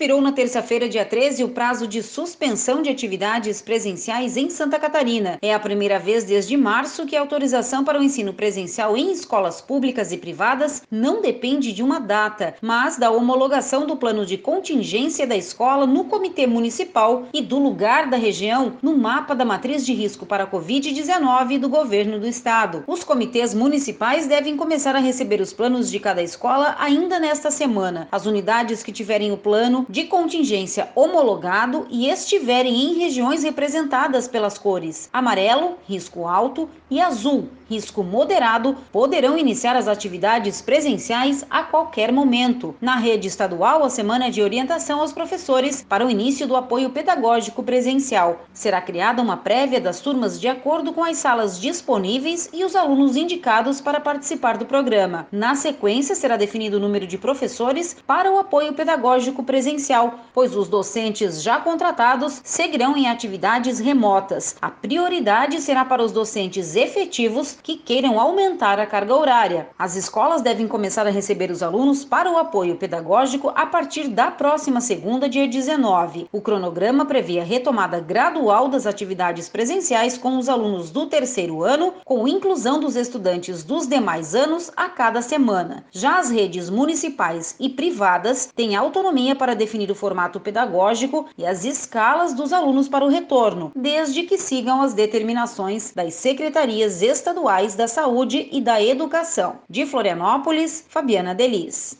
Expirou na terça-feira, dia 13, o prazo de suspensão de atividades presenciais em Santa Catarina. É a primeira vez desde março que a autorização para o ensino presencial em escolas públicas e privadas não depende de uma data, mas da homologação do plano de contingência da escola no Comitê Municipal e do lugar da região no mapa da matriz de risco para a Covid-19 do governo do estado. Os comitês municipais devem começar a receber os planos de cada escola ainda nesta semana. As unidades que tiverem o plano de contingência homologado e estiverem em regiões representadas pelas cores amarelo, risco alto, e azul, risco moderado, poderão iniciar as atividades presenciais a qualquer momento. Na rede estadual, a semana de orientação aos professores para o início do apoio pedagógico presencial. Será criada uma prévia das turmas de acordo com as salas disponíveis e os alunos indicados para participar do programa. Na sequência, será definido o número de professores para o apoio pedagógico presencial, pois os docentes já contratados seguirão em atividades remotas. A prioridade será para os docentes efetivos que queiram aumentar a carga horária. As escolas devem começar a receber os alunos para o apoio pedagógico a partir da próxima segunda, dia 19. O cronograma prevê a retomada gradual das atividades presenciais com os alunos do terceiro ano, com inclusão dos estudantes dos demais anos a cada semana. Já as redes municipais e privadas têm autonomia para definir o formato pedagógico e as escalas dos alunos para o retorno, desde que sigam as determinações das secretarias estaduais da Saúde e da Educação. De Florianópolis, Fabiana Delis.